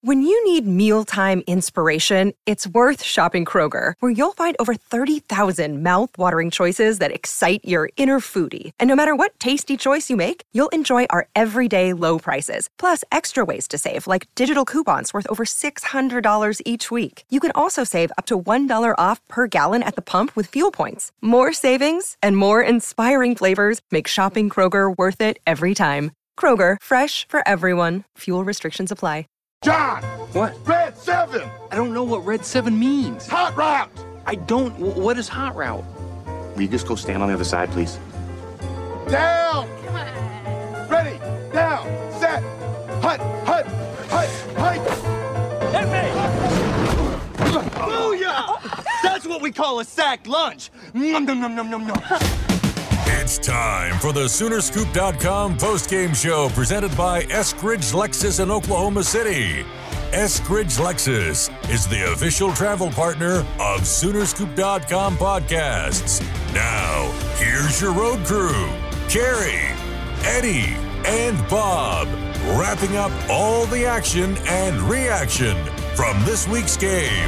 When you need mealtime inspiration, it's worth shopping Kroger, where you'll find over 30,000 mouth-watering choices that excite your inner foodie. And no matter what tasty choice you make, you'll enjoy our everyday low prices, plus extra ways to save, like digital coupons worth over $600 each week. You can also save up to $1 off per gallon at the pump with fuel points. More savings and more inspiring flavors make shopping Kroger worth it every time. Kroger, fresh for everyone. Fuel restrictions apply. John! What? Red 7! I don't know what Red 7 means. Hot route! I don't. What is hot route? Will you just go stand on the other side, please? Down! Come on. Ready, down, set, hut, hut, hut, hut! Hit me! Booyah! That's what we call a sack lunch. Nom, nom, nom, nom, nom, nom. It's time for the Soonerscoop.com postgame show presented by Eskridge Lexus in Oklahoma City. Eskridge Lexus is the official travel partner of Soonerscoop.com podcasts. Now, here's your road crew, Carrie, Eddie, and Bob, wrapping up all the action and reaction from this week's game.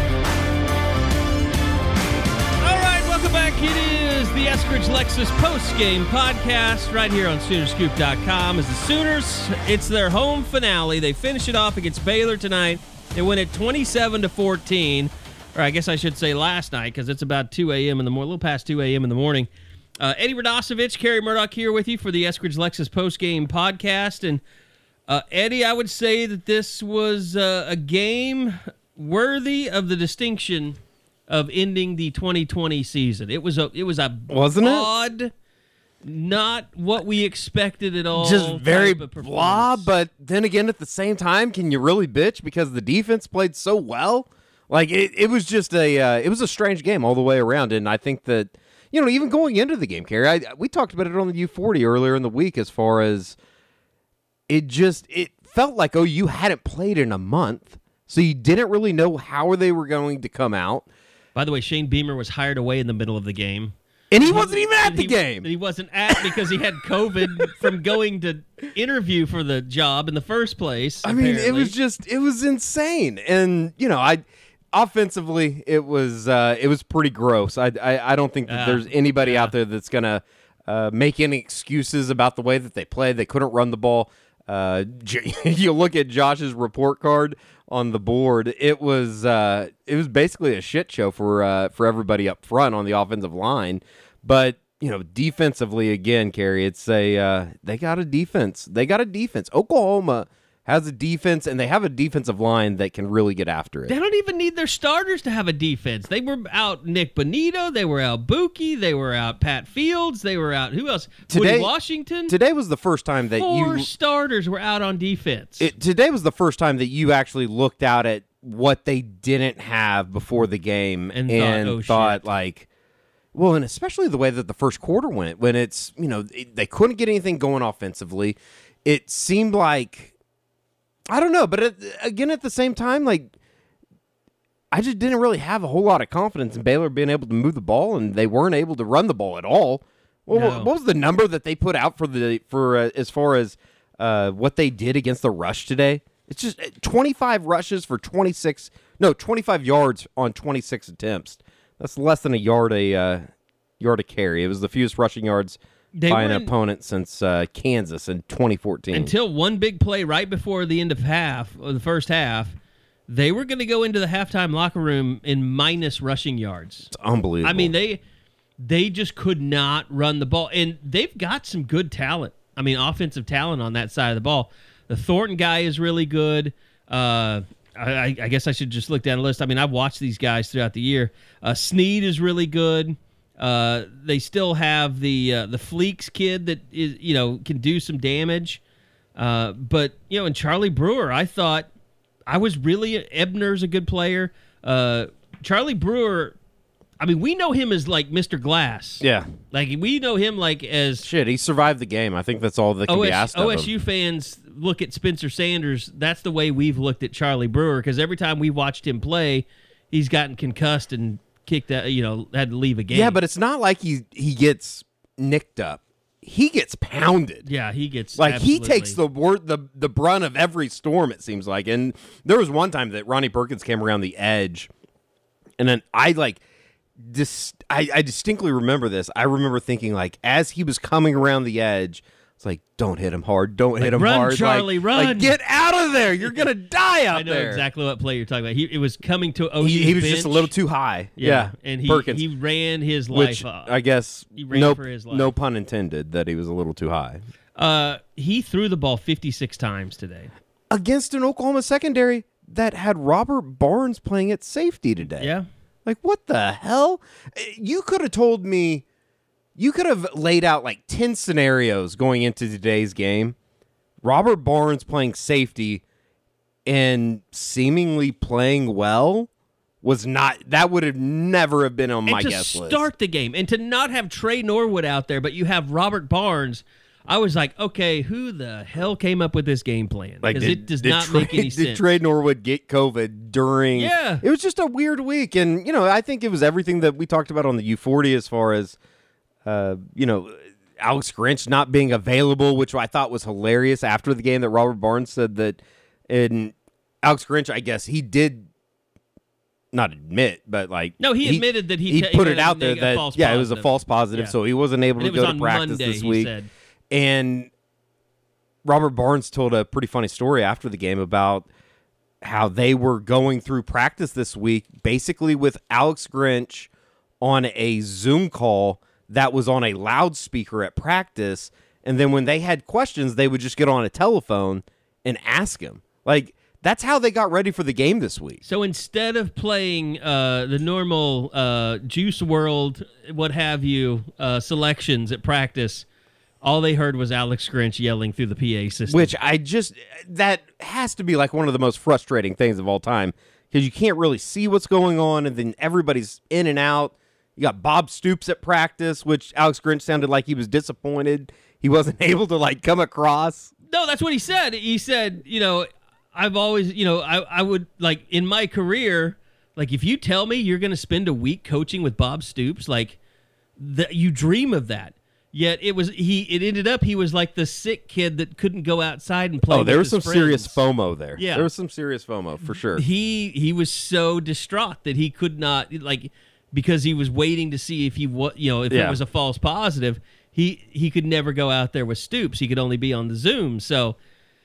Welcome back. It is the Eskridge Lexus post-game podcast right here on Soonerscoop.com. As the Sooners, it's their home finale. They finish it off against Baylor tonight. They win it 27-14, or I guess I should say last night because it's about 2 a.m. in the morning, a little past 2 a.m. in the morning. Eddie Radosevich, Carrie Murdoch here with you for the Eskridge Lexus post-game podcast. And Eddie, I would say that this was a game worthy of the distinction of ending the 2020 season. It was a wasn't odd, it? Not what we expected at all. Just very blah, but then again, at the same time, can you really bitch because the defense played so well? Like it was just it was a strange game all the way around, and I think that even going into the game, Carrie, we talked about it on the U40 earlier in the week as far as it felt like OU hadn't played in a month, so you didn't really know how they were going to come out. By the way, Shane Beamer was hired away in the middle of the game. And he wasn't even at the game. He wasn't at because he had COVID from going to interview for the job in the first place. I mean, it was insane. And, offensively, it was pretty gross. I don't think that there's anybody out there that's going to make any excuses about the way that they played. They couldn't run the ball. You look at Josh's report card on the board. It was basically a shit show for everybody up front on the offensive line. But defensively, again, Carrie, it's they got a defense. They got a defense. Oklahoma has a defense, and they have a defensive line that can really get after it. They don't even need their starters to have a defense. They were out Nick Bonito. They were out Buki. They were out Pat Fields. They were out, who else? Woody Washington. Today was the first time that Four starters were out on defense. Today was the first time that you actually looked out at what they didn't have before the game and thought like, well, and especially the way that the first quarter went, when it's, they couldn't get anything going offensively. It seemed like, I don't know, but again, at the same time, like, I just didn't really have a whole lot of confidence in Baylor being able to move the ball, and they weren't able to run the ball at all. Well, no. What was the number that they put out for as far as what they did against the rush today? It's just 25 rushes for 25 yards on 26 attempts. That's less than a yard a carry. It was the fewest rushing yards by an opponent since Kansas in 2014. Until one big play right before the end of the first half, they were going to go into the halftime locker room in minus rushing yards. It's unbelievable. I mean, they just could not run the ball. And they've got some good talent. I mean, offensive talent on that side of the ball. The Thornton guy is really good. I guess I should just look down the list. I mean, I've watched these guys throughout the year. Snead is really good. They still have the Fleeks kid that is, can do some damage. But and Charlie Brewer, I thought Ebner's a good player. Charlie Brewer, I mean, we know him as like Mr. Glass. Yeah. Like we know him like as he survived the game. I think that's all that can be asked of him. OSU fans look at Spencer Sanders. That's the way we've looked at Charlie Brewer, because every time we watched him play, he's gotten concussed and kicked out, had to leave a game. Yeah, but it's not like he gets nicked up. he gets pounded. Yeah, he gets like absolutely. he takes the brunt of every storm, it seems like. And there was one time that Ronnie Perkins came around the edge, and then I distinctly remember this. I remember thinking, like, as he was coming around the edge, it's like, don't hit him hard, don't hit him run, hard, Charlie, run, like, get out of there, you're gonna die out there. I know exactly what play you're talking about. It was coming to OU's he was bench. just a little too high. Yeah, and Perkins. he ran his Which, life up. I guess He ran for his life. No pun intended that he was a little too high. He threw the ball 56 times today against an Oklahoma secondary that had Robert Barnes playing at safety today. Yeah. Like, what the hell? You could have told me, you could have laid out like 10 scenarios going into today's game. Robert Barnes playing safety and seemingly playing well was not, that would have never have been on my guess list. And to start the game and to not have Trey Norwood out there, but you have Robert Barnes, I was like, okay, who the hell came up with this game plan? Because it does not make any sense. Did Trey Norwood get COVID during? Yeah. It was just a weird week. And, I think it was everything that we talked about on the U40 as far as, Alex Grinch not being available, which I thought was hilarious after the game that Robert Barnes said that. And Alex Grinch, I guess he did not admit, but like. No, he admitted that he put it out there that, it was a false positive. Yeah. So he wasn't able to go to practice Monday, this week. He said. And Robert Barnes told a pretty funny story after the game about how they were going through practice this week, basically with Alex Grinch on a Zoom call that was on a loudspeaker at practice. And then when they had questions, they would just get on a telephone and ask him. Like, that's how they got ready for the game this week. So instead of playing the normal Juice WRLD, what have you, selections at practice, all they heard was Alex Grinch yelling through the PA system. Which that has to be like one of the most frustrating things of all time, because you can't really see what's going on, and then everybody's in and out. You got Bob Stoops at practice, which Alex Grinch sounded like he was disappointed he wasn't able to like come across. No, that's what he said. He said, I've always, I would, like, in my career, like, if you tell me you're going to spend a week coaching with Bob Stoops, like, you dream of that. Yet it ended up he was like the sick kid that couldn't go outside and play. Oh, there with was some his serious friends. FOMO there. Yeah. There was some serious FOMO for sure. He was so distraught that he could not, like, because he was waiting to see if it was a false positive. He could never go out there with Stoops. He could only be on the Zoom. So,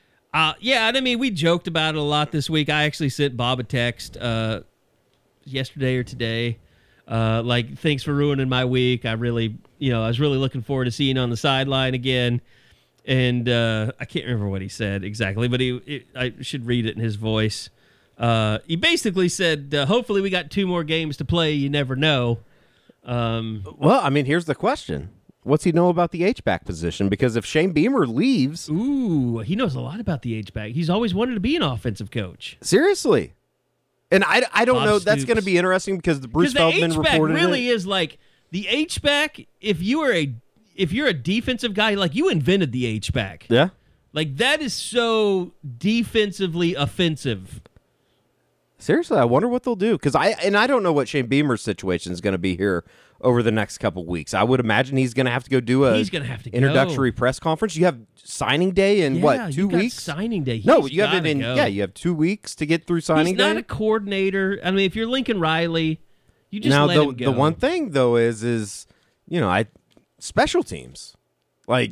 I mean, we joked about it a lot this week. I actually sent Bob a text yesterday or today. Like, thanks for ruining my week. I was really looking forward to seeing you on the sideline again. And I can't remember what he said exactly, but I should read it in his voice. He basically said, hopefully we got 2 more games to play. You never know. Well, I mean, here's the question. What's he know about the H-back position? Because if Shane Beamer leaves... Ooh, he knows a lot about the H-back. He's always wanted to be an offensive coach. Seriously. And I don't Bob know. Stoops. That's going to be interesting because Bruce Feldman reported the H-back really is like... The H-back, if you're a defensive guy, like, you invented the H-back. Yeah. Like, that is so defensively offensive. Seriously, I wonder what they'll do. Because I don't know what Shane Beamer's situation is going to be here over the next couple weeks. I would imagine he's going to have to go do introductory press conference. You have signing day in 2 weeks? Signing day. No, you have it in you have 2 weeks to get through signing day. He's not a coordinator. I mean, if you're Lincoln Riley, you just let him go. The one thing though is special teams. Like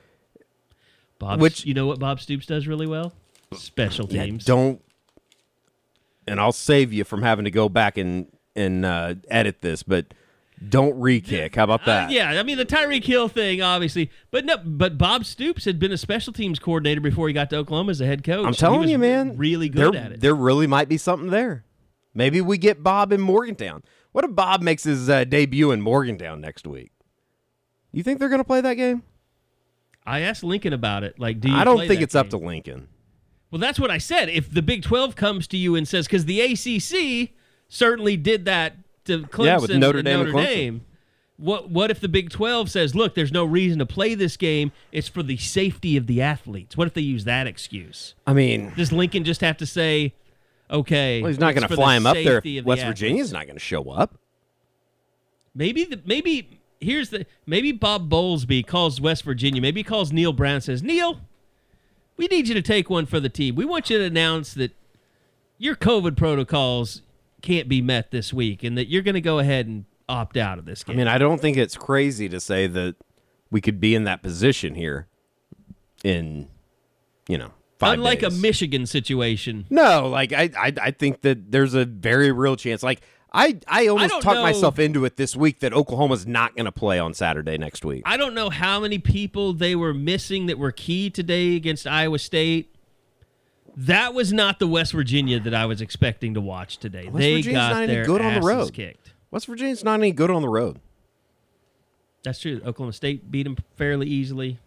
you know what Bob Stoops does really well? Special teams. And I'll save you from having to go back and edit this, but don't re-kick. How about that? I mean, the Tyreek Hill thing, obviously. But Bob Stoops had been a special teams coordinator before he got to Oklahoma as a head coach. I'm telling you, man. Really good at it. There really might be something there. Maybe we get Bob in Morgantown. What if Bob makes his debut in Morgantown next week? You think they're going to play that game? I asked Lincoln about it. Like, do you I don't play think that it's game? up to Lincoln. Well, that's what I said. If the Big 12 comes to you and says, because the ACC certainly did that to Clemson with Notre Dame and Notre Dame. What if the Big 12 says, look, there's no reason to play this game. It's for the safety of the athletes. What if they use that excuse? I mean, does Lincoln just have to say, okay? Well, he's not going to fly him up there if West Virginia's not going to show up. Maybe maybe Bob Bowlesby calls West Virginia. Maybe he calls Neil Brown and says, Neil, we need you to take one for the team. We want you to announce that your COVID protocols can't be met this week and that you're going to go ahead and opt out of this game. I mean, I don't think it's crazy to say that we could be in that position here in, 5 Unlike days. a Michigan situation. No, like I think that there's a very real chance. Like I almost don't talked know. myself into it this week that Oklahoma's not going to play on Saturday next week. I don't know how many people they were missing that were key today against Iowa State. That was not the West Virginia that I was expecting to watch today. West They Virginia's got not any their good on the asses road. kicked. West Virginia's not any good on the road. That's true. Oklahoma State beat them fairly easily.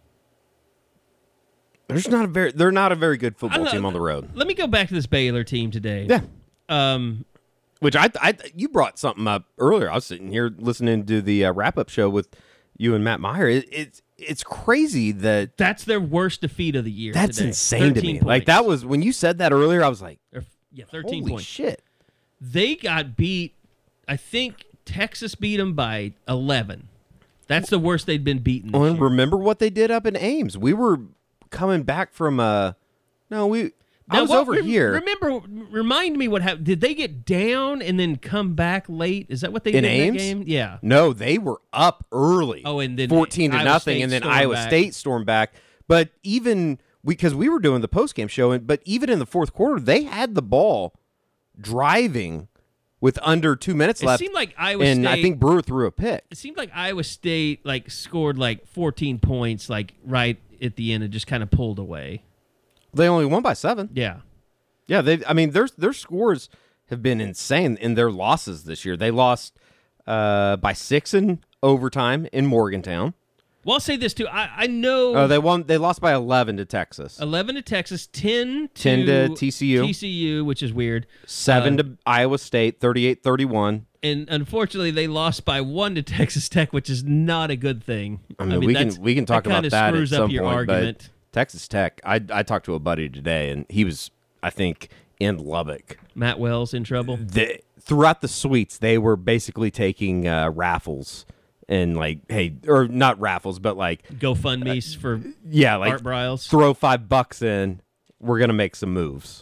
They're not a very good football team on the road. Let me go back to this Baylor team today. Yeah. Which you brought something up earlier. I was sitting here listening to the wrap-up show with you and Matt Meyer. It's crazy that that's their worst defeat of the year. That's today. insane to me. 13 Like points. that was when you said that earlier. I was like, 13 holy points. shit. They got beat. I think Texas beat them by 11. That's the worst they'd been beaten this And year. remember what they did up in Ames. We were coming back from I was over here. Remind me what happened. Did they get down and then come back late? Is that what they In did in Ames? that game? Yeah. No, they were up early. Oh, and then 14 to Iowa nothing, State and then stormed Iowa back. State stormed back. But even because we were doing the postgame show, but even in the fourth quarter, they had the ball driving with under 2 minutes It left. seemed like Iowa and State. I think Brewer threw a pick. It seemed like Iowa State scored 14 points right at the end and just kind of pulled away. They only won by 7. Yeah. Yeah, their scores have been insane in their losses this year. They lost by 6 in overtime in Morgantown. Well, I'll say this too. I know They lost by 11 to Texas. 11 to Texas, 10 to TCU. TCU, which is weird. 7 to Iowa State, 38-31. And unfortunately, they lost by 1 to Texas Tech, which is not a good thing. I mean, we can talk about that at screws some up your point. argument. But Texas Tech, I talked to a buddy today, and he was, I think, in Lubbock. Matt Wells in trouble. Throughout the suites, they were basically taking raffles and or not raffles, but GoFundMe's for Art Briles. Throw $5 in, we're gonna make some moves.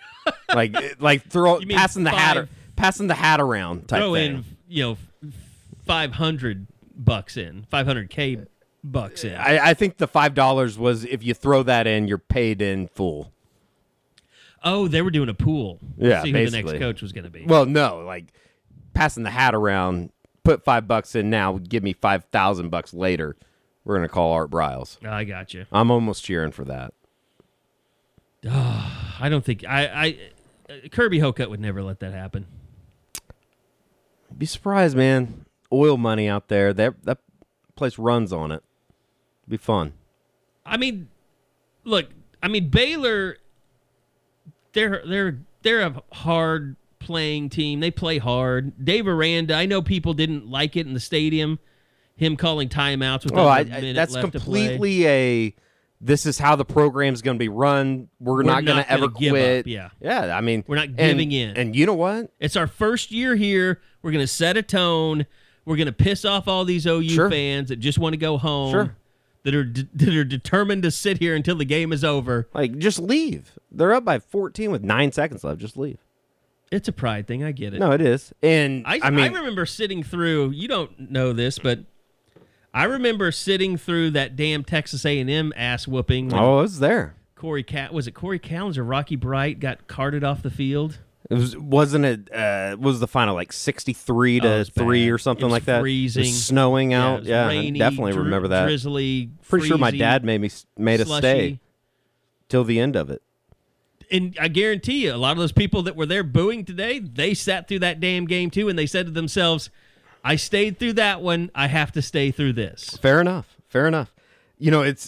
Passing the hat around type throw thing. in $500 in, $500K bucks in. I think the $5 was if you throw that in, you're paid in full. Oh, they were doing a pool. Yeah, see who basically. the next coach was going to be. Well, no, passing the hat around, put $5 in now, give me $5,000 later. We're gonna call Art Briles. I got you. I'm almost cheering for that. I don't think Kirby Hocutt would never let that happen. Be surprised, man. Oil money out there. That place runs on it. Be fun. I mean, look. I mean, Baylor. They're a hard playing team. They play hard. Dave Aranda. I know people didn't like it in the stadium. Him calling timeouts with a minute that's left to play. completely this is how the program's going to be run. We're not going to ever give quit. up, yeah. Yeah, I mean, We're not giving in. And you know what? It's our first year here. We're going to set a tone. We're going to piss off all these OU fans that just want to go home. Sure. That are determined to sit here until the game is over. Just leave. They're up by 14 with 9 seconds left. Just leave. It's a pride thing. I get it. No, it is. And I remember sitting through. You don't know this, but I remember sitting through that damn Texas A&M ass whooping. when I was there. Corey Callens or Rocky Bright got carted off the field? Wasn't it? Was the final 63 to 3 or something like that? Freezing. It was snowing out. it was Yeah, rainy, I definitely remember that. Drizzly. Pretty sure my freezy, dad made us slushy. stay till the end of it. And I guarantee you, a lot of those people that were there booing today, they sat through that damn game too, and they said to themselves, I stayed through that one. I have to stay through this. Fair enough. It's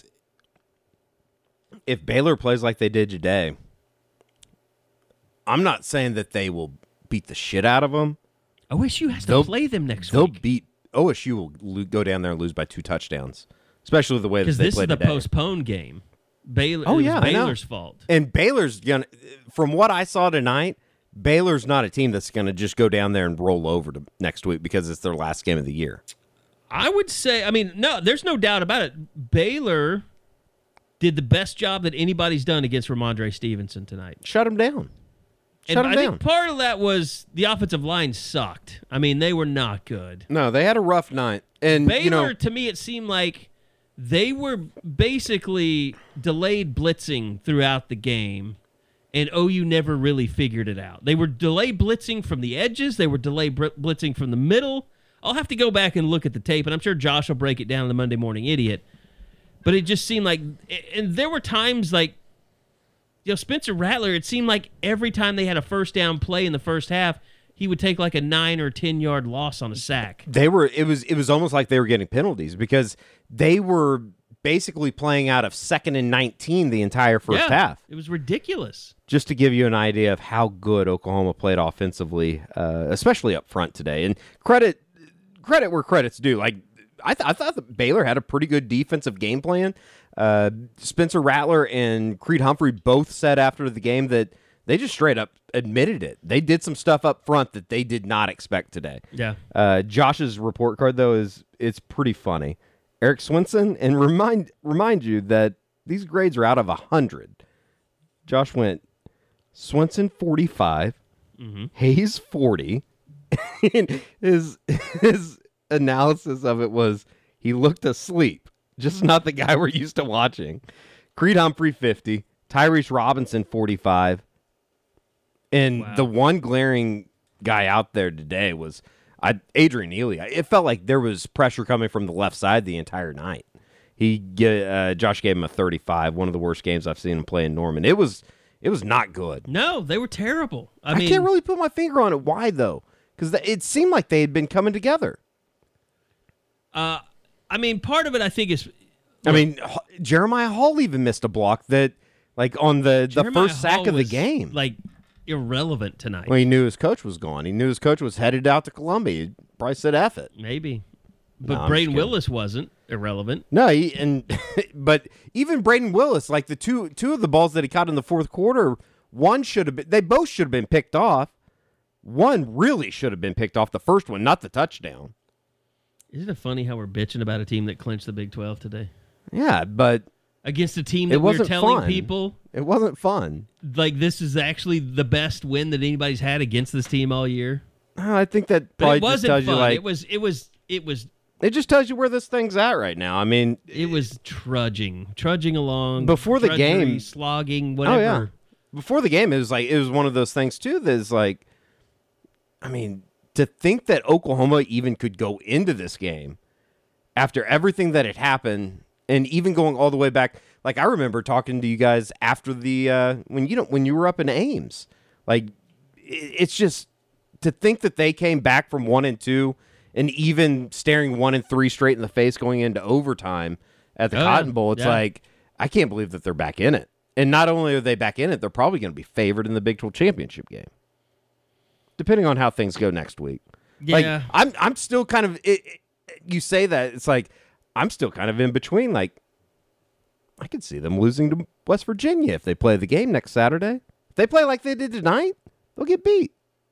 if Baylor plays like they did today, I'm not saying that they will beat the shit out of them. OSU has to play them next They'll week. beat OSU. Will go down there and lose by 2 touchdowns, especially the way that Because they this is played the today. postponed game. Baylor. Oh, it was yeah, I know. Baylor's fault. And Baylor's gonna, from what I saw tonight, Baylor's not a team that's gonna just go down there and roll over to next week because it's their last game of the year. I would say, I mean, no, there's no doubt about it. Baylor did the best job that anybody's done against Ramondre Stevenson tonight. Shut him down. And I think part of that was the offensive line sucked. I mean, they were not good. No, they had a rough night. And Baylor, to me, it seemed like they were basically delayed blitzing throughout the game, and OU never really figured it out. They were delayed blitzing from the edges. They were delayed blitzing from the middle. I'll have to go back and look at the tape, and I'm sure Josh will break it down in the Monday Morning Idiot. But it just seemed like, and there were times like, Spencer Rattler, it seemed like every time they had a first down play in the first half, he would take like a 9 or 10 yard loss on a sack. It was almost like they were getting penalties because they were basically playing out of 2nd and 19 the entire first half. It was ridiculous. Just to give you an idea of how good Oklahoma played offensively, especially up front today. And credit where credit's due. Like I thought that Baylor had a pretty good defensive game plan. Spencer Rattler and Creed Humphrey both said after the game that they just straight up admitted it. They did some stuff up front that they did not expect today. Yeah. Josh's report card though it's pretty funny. Eric Swinson, and remind you that these grades are out of 100. Josh went Swinson 45, Hayes 40. And his analysis of it was he looked asleep, just not the guy we're used to watching. Creed Humphrey 50, Tyrese Robinson 45, and the one glaring guy out there today was Adrian Ely. It felt like there was pressure coming from the left side the entire night. Josh gave him a 35, one of the worst games I've seen him play in Norman. It was not good. No, they were terrible. I mean, can't really put my finger on it. Why though? Because it seemed like they had been coming together. I mean, part of it I think is. Jeremiah Hall even missed a block that, like on the first sack Hall of the was, game, like irrelevant tonight. Well, he knew his coach was gone. He knew his coach was headed out to Columbia. He probably said F it. Maybe. But No, Braden Willis wasn't irrelevant. No, but even Braden Willis, like the two of the balls that he caught in the fourth quarter, they both should have been picked off. One really should have been picked off, the first one, not the touchdown. Isn't it funny how we're bitching about a team that clinched the Big 12 today? Yeah, but against a team that we're telling people it wasn't fun. Like this is actually the best win that anybody's had against this team all year. I think that probably just tells you, like, it was. It just tells you where this thing's at right now. I mean, it was trudging along before the game, slogging, whatever. Oh, yeah. Before the game, it was one of those things too. That is like, I mean, to think that Oklahoma even could go into this game after everything that had happened, and even going all the way back. Like, I remember talking to you guys after the when you were up in Ames. Like, it's just to think that they came back from 1-2. And even staring 1-3 straight in the face going into overtime at the Cotton Bowl, it's like, I can't believe that they're back in it. And not only are they back in it, they're probably going to be favored in the Big 12 championship game, depending on how things go next week. Yeah, like, I'm still kind of. You say that, it's like I'm still kind of in between. Like, I could see them losing to West Virginia if they play the game next Saturday. If they play like they did tonight, they'll get beat.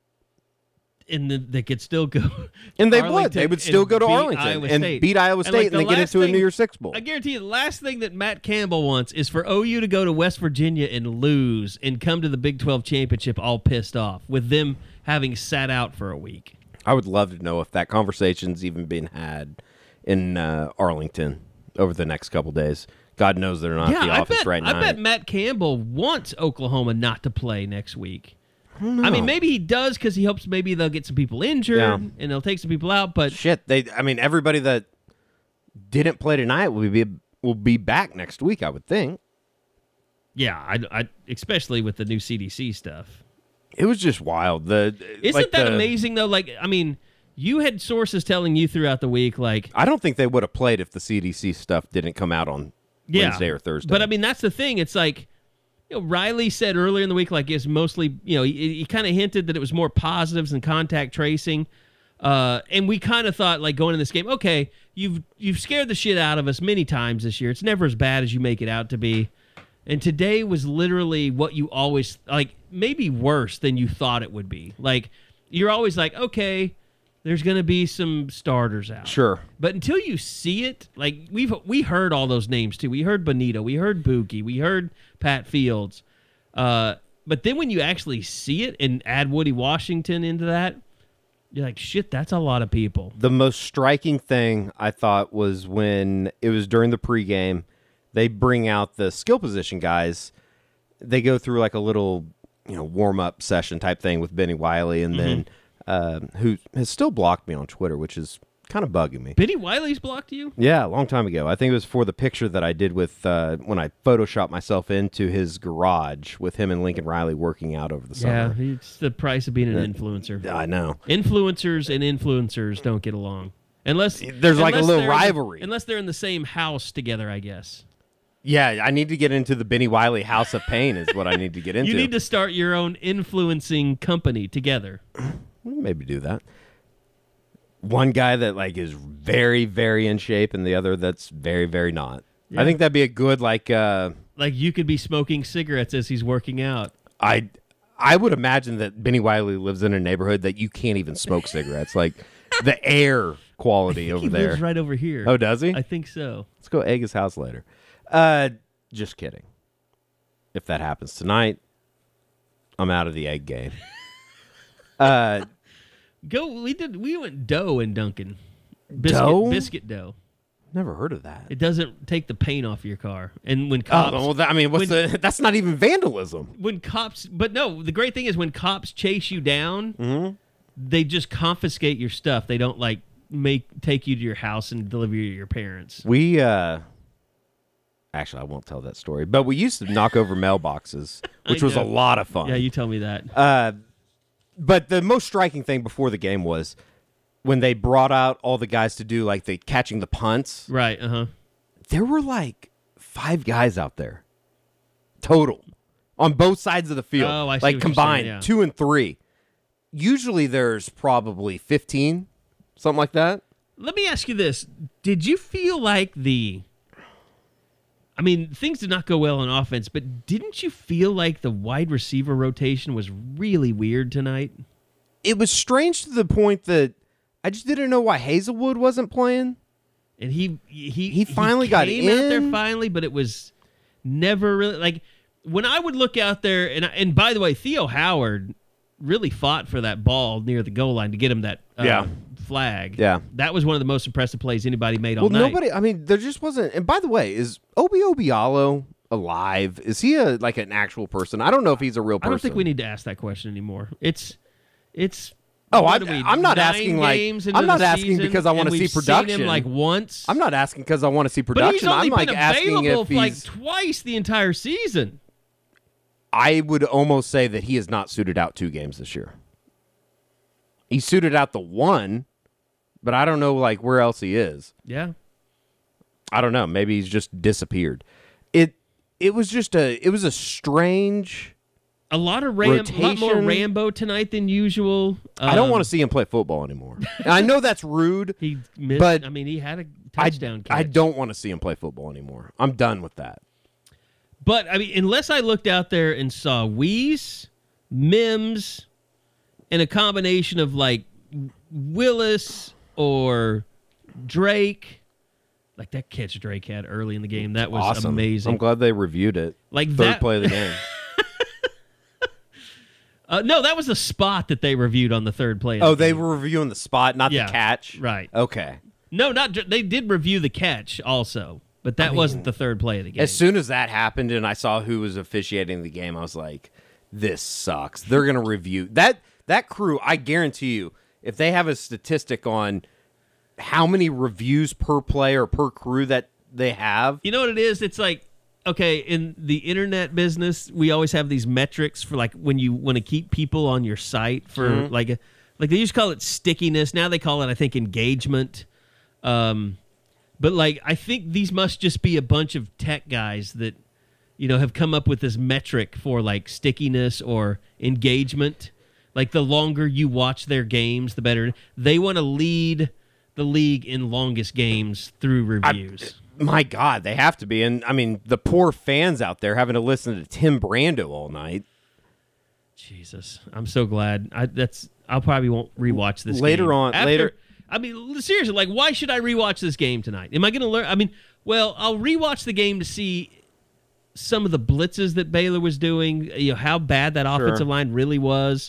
And they could still go. And they would. They would still go to Arlington and beat Iowa State and then get into a New Year's Six Bowl. I guarantee you, the last thing that Matt Campbell wants is for OU to go to West Virginia and lose and come to the Big 12 championship all pissed off with them having sat out for a week. I would love to know if that conversation's even been had in Arlington over the next couple days. God knows they're not at the office right now. I bet Matt Campbell wants Oklahoma not to play next week. I mean, maybe he does because he hopes maybe they'll get some people injured and they'll take some people out. But everybody that didn't play tonight will be back next week, I would think. Yeah, I especially with the new CDC stuff. It was just wild. Isn't that amazing though? Like, I mean, you had sources telling you throughout the week, like, I don't think they would have played if the CDC stuff didn't come out on Wednesday or Thursday. But I mean, that's the thing. It's like, Riley said earlier in the week, like, it's mostly, he kind of hinted that it was more positives than contact tracing. And we kind of thought, like, going in this game, okay, you've scared the shit out of us many times this year. It's never as bad as you make it out to be. And today was literally what you always, like, maybe worse than you thought it would be. Like, you're always like, okay, there's going to be some starters out. Sure. But until you see it, like we heard all those names too. We heard Bonito, we heard Buki, we heard Pat Fields. But then when you actually see it and add Woody Washington into that, you're like, shit, that's a lot of people. The most striking thing I thought was when it was during the pregame, they bring out the skill position guys. They go through like a little, warm-up session type thing with Benny Wiley, and then who has still blocked me on Twitter, which is kind of bugging me. Benny Wiley's blocked you? Yeah, a long time ago. I think it was for the picture that I did with when I photoshopped myself into his garage with him and Lincoln Riley working out over the summer. Yeah, it's the price of being an influencer. I know. Influencers and influencers don't get along. Unless there's like a little rivalry. Unless they're in the same house together, I guess. Yeah, I need to get into the Benny Wiley House of Pain is what I need to get into. You need to start your own influencing company together. Maybe do that. One guy that like is very, very in shape and the other that's very, very not. Yeah. I think that'd be a good like you could be smoking cigarettes as he's working out. I would imagine that Benny Wiley lives in a neighborhood that you can't even smoke cigarettes. Like the air quality over there. He lives right over here. Oh, does he? I think so. Let's go egg his house later. Just kidding. If that happens tonight, I'm out of the egg game. We went dough in Dunkin'. Biscuit dough. Never heard of that. It doesn't take the paint off your car. And when cops that's not even vandalism. The great thing is when cops chase you down, they just confiscate your stuff. They don't take you to your house and deliver you to your parents. We actually, I won't tell that story, but we used to knock over mailboxes, which was a lot of fun. Yeah, you tell me that. But the most striking thing before the game was when they brought out all the guys to do like the catching the punts. Right, There were like 5 guys out there total on both sides of the field. Oh, I see like what you're combined, saying, yeah. 2 and 3. Usually there's probably 15, something like that. Let me ask you this. Did you feel like things did not go well on offense, but didn't you feel like the wide receiver rotation was really weird tonight? It was strange to the point that I just didn't know why Hazelwood wasn't playing. And he finally got came out there in. finally, but it was never really like when I would look out there. And by the way, Theo Howard really fought for that ball near the goal line to get him that flag. Yeah. That was one of the most impressive plays anybody made all night. There just wasn't. And by the way, is Obi Obialo alive? Is he an actual person? I don't know if he's a real person. I don't think we need to ask that question anymore. It's. Oh, I'm not asking I'm not asking because I want to see production. Seen him like once. I'm not asking because I want to see production. But he's only I'm been asking available if he's twice the entire season. I would almost say that he is not suited out 2 games this year. He suited out the 1, but I don't know where else he is. Yeah. I don't know. Maybe he's just disappeared. It was just a strange. A lot more Rambo tonight than usual. I don't want to see him play football anymore. And I know that's rude. He missed, but he had a touchdown catch. I don't want to see him play football anymore. I'm done with that. But, unless I looked out there and saw Weeze, Mims, and a combination of, Willis or Drake. Like, that catch Drake had early in the game. That was awesome. Amazing. I'm glad they reviewed it. Third play of the game. No, that was the spot that they reviewed on the third play. They were reviewing the spot, not the catch? Right. Okay. No, they did review the catch also, but that wasn't the third play of the game. As soon as that happened and I saw who was officiating the game, I was like, this sucks. They're going to review. That crew, I guarantee you, if they have a statistic on how many reviews per play or per crew that they have. You know what it is? It's like, okay, in the internet business, we always have these metrics for when you want to keep people on your site for like they used to call it stickiness. Now they call it, I think, engagement. But I think these must just be a bunch of tech guys that, have come up with this metric for stickiness or engagement. The longer you watch their games, the better. They want to lead the league in longest games through reviews. My God, they have to be. And, the poor fans out there having to listen to Tim Brando all night. Jesus. I'm so glad. I'll probably won't rewatch this Later game. on, later. I mean, seriously, like, why should I rewatch this game tonight? Am I going to learn? I mean, well, I'll rewatch the game to see some of the blitzes that Baylor was doing, how bad that offensive line really was.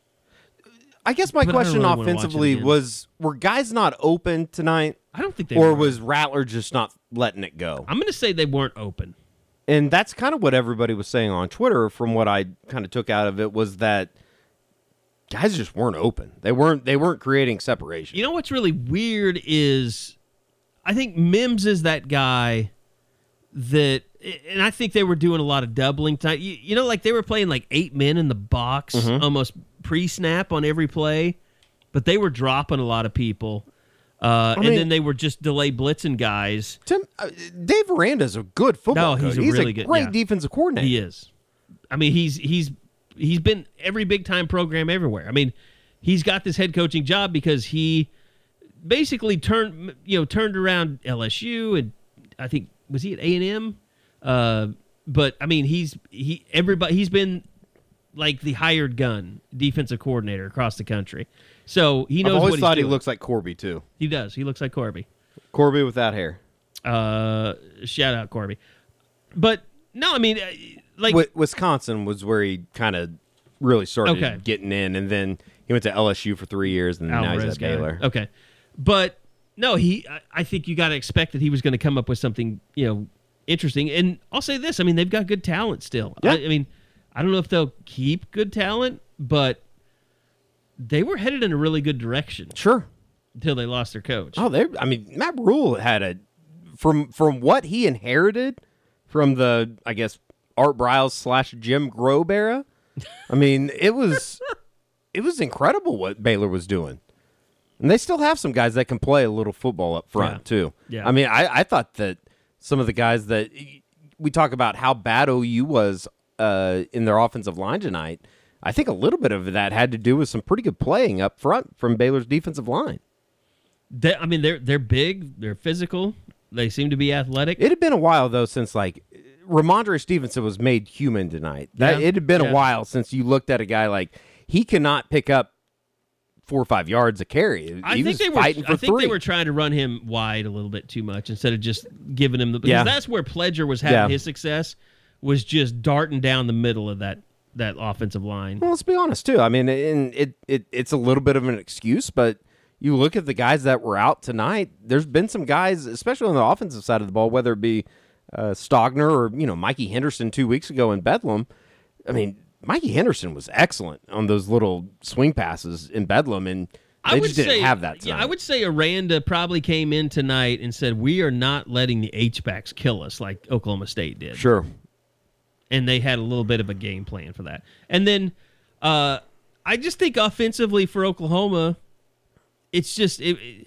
I guess my question really offensively was, were guys not open tonight? I don't think they were. Or were. was Rattler just not letting it go? I'm going to say they weren't open. And that's kind of what everybody was saying on Twitter from what I kind of took out of it was that guys just weren't open. They weren't creating separation. You know what's really weird is I think Mims is that guy that, and I think they were doing a lot of doubling time. Like they were playing like 8 men in the box, almost pre-snap on every play, but they were dropping a lot of people. And then they were just delay blitzing guys. Dave Aranda's a good football coach. He's really a good, great defensive coordinator. He is. I mean, he's been every big time program everywhere. I mean, he's got this head coaching job because he basically turned around LSU, and I think was he at A&M? But I mean, he's been like the hired gun defensive coordinator across the country. So he knows. I've always what thought he's he doing. looks like Corby too. He does. He looks like Corby. Corby without hair. Shout out Corby. But no, I mean, like Wisconsin was where he kind of really started getting in, and then he went to LSU for 3 years, and now he's at Baylor. Okay, but no, I think you got to expect that he was going to come up with something interesting. And I'll say this: I mean, they've got good talent still. Yeah. I mean, I don't know if they'll keep good talent, but they were headed in a really good direction. Sure. Until they lost their coach. Oh, Matt Rule had from what he inherited from the, I guess, Art Briles / Jim Grobe era. I mean, it was incredible what Baylor was doing. And they still have some guys that can play a little football up front, too. Yeah. I mean, I thought that some of the guys that we talk about how bad OU was in their offensive line tonight, I think a little bit of that had to do with some pretty good playing up front from Baylor's defensive line. They're big, they're physical, they seem to be athletic. It had been a while though since like Ramondre Stevenson was made human tonight. It had been a while since you looked at a guy like he cannot pick up 4 or 5 yards a carry. I think they were trying to run him wide a little bit too much instead of just giving him because that's where Pledger was having his success, was just darting down the middle of that offensive line. Well, let's be honest too. I mean, it's a little bit of an excuse, but you look at the guys that were out tonight. There's been some guys, especially on the offensive side of the ball, whether it be Stogner or Mikey Henderson 2 weeks ago in Bedlam. I mean, Mikey Henderson was excellent on those little swing passes in Bedlam, and they just didn't have that tonight. Yeah, I would say Aranda probably came in tonight and said, "We are not letting the H-backs kill us like Oklahoma State did." Sure. And they had a little bit of a game plan for that. And then I just think offensively for Oklahoma, it's just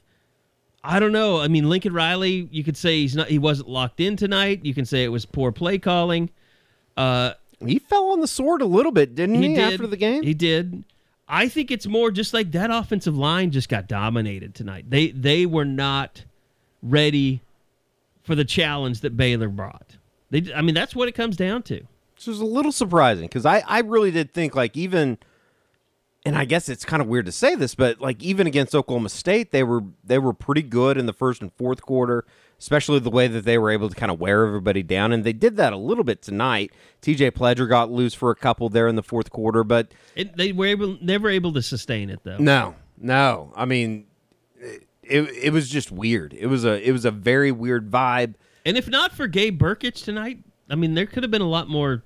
I don't know. I mean, Lincoln Riley, you could say he wasn't locked in tonight. You can say it was poor play calling. He fell on the sword a little bit, didn't he after the game? He did. I think it's more just like that offensive line just got dominated tonight. They were not ready for the challenge that Baylor brought. That's what it comes down to. Which was a little surprising because I really did think like even, and I guess it's kind of weird to say this, but like even against Oklahoma State, they were pretty good in the first and fourth quarter, especially the way that they were able to kind of wear everybody down, and they did that a little bit tonight. TJ Pledger got loose for a couple there in the fourth quarter, but they were never able to sustain it though. No. I mean, it was just weird. It was a very weird vibe. And if not for Gabe Burkich tonight, I mean, there could have been a lot more,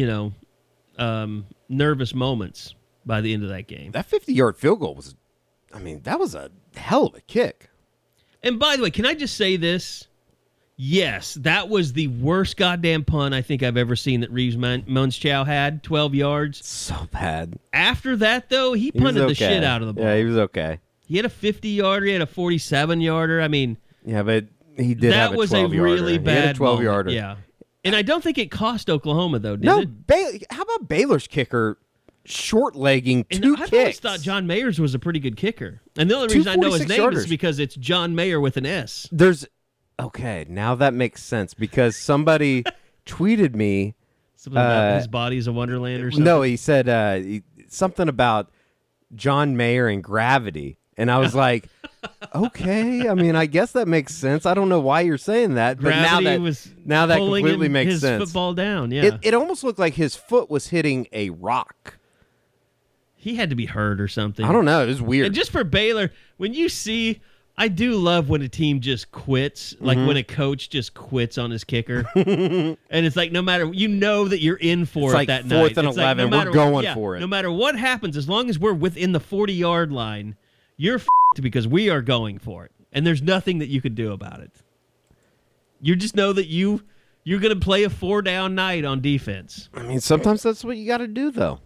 nervous moments by the end of that game. That 50-yard field goal that was a hell of a kick. And by the way, can I just say this? Yes, that was the worst goddamn punt I think I've ever seen that Reeves Munchow had, 12 yards. So bad. After that, though, he punted the shit out of the ball. Yeah, he was okay. He had a 50-yarder. He had a 47-yarder. I mean... Yeah, but he did have a 12-yarder. That was a really bad He had a 12-yarder. Yeah. And I don't think it cost Oklahoma, though, did it? How about Baylor's kicker short-legging two kicks? I always thought John Mayers was a pretty good kicker. And the only reason I know his name is because it's John Mayer with an S. Okay, now that makes sense because somebody tweeted me. Something about his body's a wonderland or something? No, he said something about John Mayer in Gravity. And I was like, okay, I mean, I guess that makes sense. I don't know why you're saying that, but Gravity was now that pulling completely makes his sense. Football down, yeah. It almost looked like his foot was hitting a rock. He had to be hurt or something. I don't know. It was weird. And just for Baylor, when you see, I do love when a team just quits, like when a coach just quits on his kicker. And it's like, no matter, you know that you're in for It's it like that 4th night. and It's 11, we're going for it. No matter what happens, as long as we're within the 40-yard line, you're f***ed because we are going for it. And there's nothing that you can do about it. You just know that you're going to play a 4-down night on defense. I mean, sometimes that's what you got to do, though.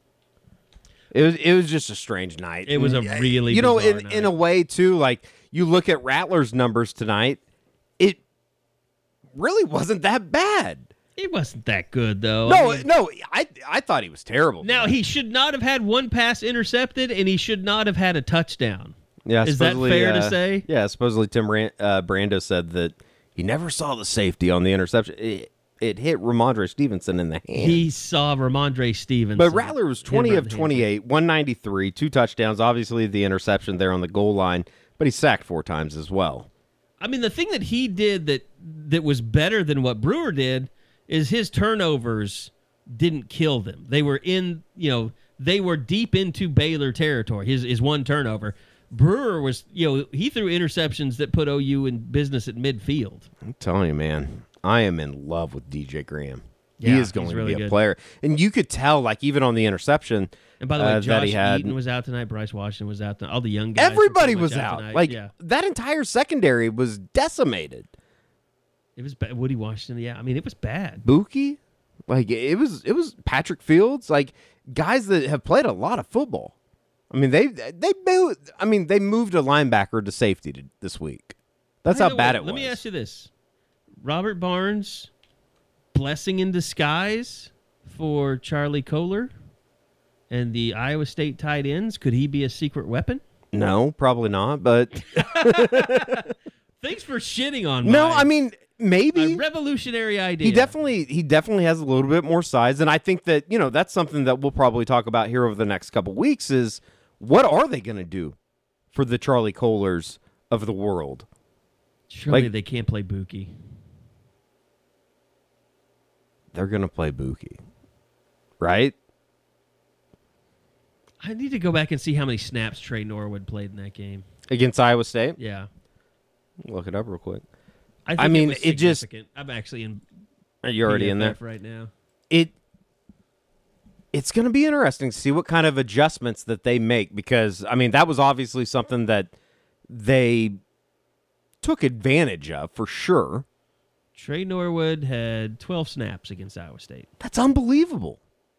It was just a strange night. It was a really bizarre night. In a way, too, like, you look at Rattler's numbers tonight, it really wasn't that bad. It wasn't that good, though. I thought he was terrible. Now, he should not have had one pass intercepted, and he should not have had a touchdown. Yeah, is that fair to say? Yeah, supposedly Tim Brando said that he never saw the safety on the interception. It hit Ramondre Stevenson in the hand. He saw Ramondre Stevenson. But Rattler was 20 of 28, 193, 2 touchdowns. Obviously, the interception there on the goal line, but he sacked 4 times as well. I mean, the thing that he did that was better than what Brewer did is his turnovers didn't kill them. They were they were deep into Baylor territory. His one turnover. Brewer was, he threw interceptions that put OU in business at midfield. I'm telling you, man, I am in love with DJ Graham. Yeah, he is going really to be a good player. And you could tell, like, even on the interception And by the way, that Josh he had. Eaton was out tonight. Bryce Washington was out tonight. All the young guys. Everybody were was pretty much out. tonight. Like, yeah. that entire secondary was decimated. It was bad. Woody Washington. Yeah, I mean, it was bad. Buki, like, it was Patrick Fields, like, guys that have played a lot of football. I mean, they moved a linebacker to safety this week. That's how bad it was. Let me ask you this. Robert Barnes, blessing in disguise for Charlie Kohler and the Iowa State tight ends. Could he be a secret weapon? No, probably not, but... Thanks for shitting on No, I mean, maybe. A revolutionary idea. He definitely has a little bit more size, and I think that, that's something that we'll probably talk about here over the next couple weeks is what are they going to do for the Charlie Kohlers of the world? Surely they can't play Buki. They're going to play Buki, right? I need to go back and see how many snaps Trey Norwood played in that game. Against Iowa State? Yeah. Look it up real quick. I mean, it just... I'm actually in... Are you already in there? Right now. It's going to be interesting to see what kind of adjustments that they make because, I mean, that was obviously something that they took advantage of for sure. Trey Norwood had 12 snaps against Iowa State. That's unbelievable.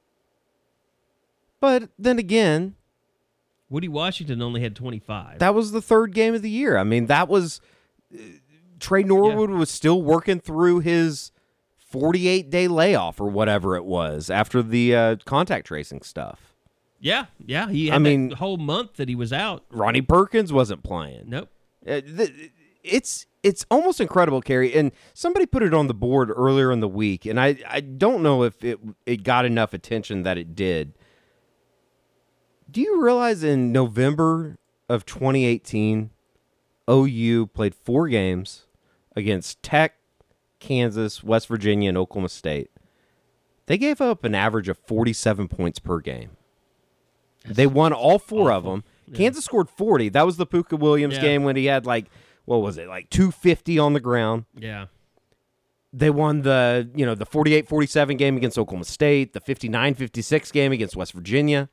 But then again... Woody Washington only had 25. That was the third game of the year. I mean, that was... Trey Norwood was still working through his 48-day layoff or whatever it was after the contact tracing stuff. Yeah. He had the whole month that he was out. Ronnie Perkins wasn't playing. Nope. It's almost incredible, Kerry. And somebody put it on the board earlier in the week, and I don't know if it got enough attention that it did. Do you realize in November of 2018, OU played 4 games against Tech, Kansas, West Virginia, and Oklahoma State. They gave up an average of 47 points per game. They won all 4 of them. Yeah. Kansas scored 40. That was the Puka Williams game when he had 250 on the ground. Yeah. They won the 48-47 game against Oklahoma State, the 59-56 game against West Virginia.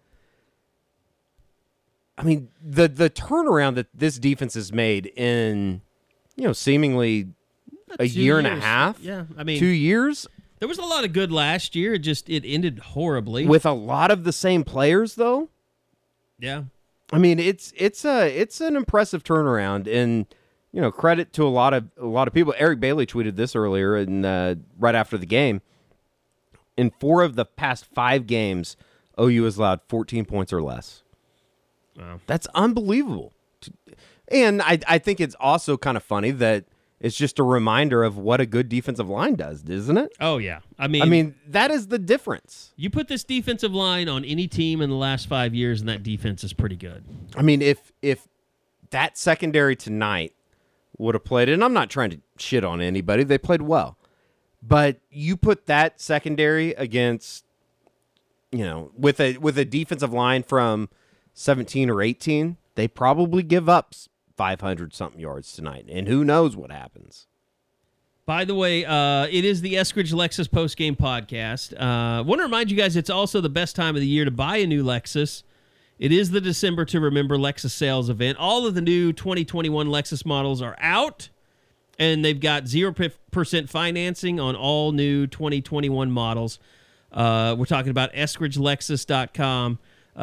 I mean, the turnaround that this defense has made in, seemingly a year and a half. Yeah, I mean, 2 years. There was a lot of good last year. It ended horribly with a lot of the same players, though. Yeah, I mean, it's an impressive turnaround, and credit to a lot of people. Eric Bailey tweeted this earlier, and right after the game. In 4 of the past 5 games, OU has allowed 14 points or less. Wow. That's unbelievable. And I think it's also kind of funny that It's just a reminder of what a good defensive line does, isn't it? Oh, yeah. I I mean, that is the difference. you put this defensive line on any team in the last 5 years, and that defense is pretty good. I mean, if that secondary tonight would have played, and I'm not trying to shit on anybody, they played well. But you put that secondary against, with a defensive line from 17 or 18, they probably give up 500-something yards tonight, and who knows what happens. By the way, it is the Eskridge Lexus postgame podcast. Want to remind you guys it's also the best time of the year to buy a new Lexus. It is the December to Remember Lexus sales event. All of the new 2021 Lexus models are out, and they've got 0% financing on all new 2021 models. We're talking about EskridgeLexus.com.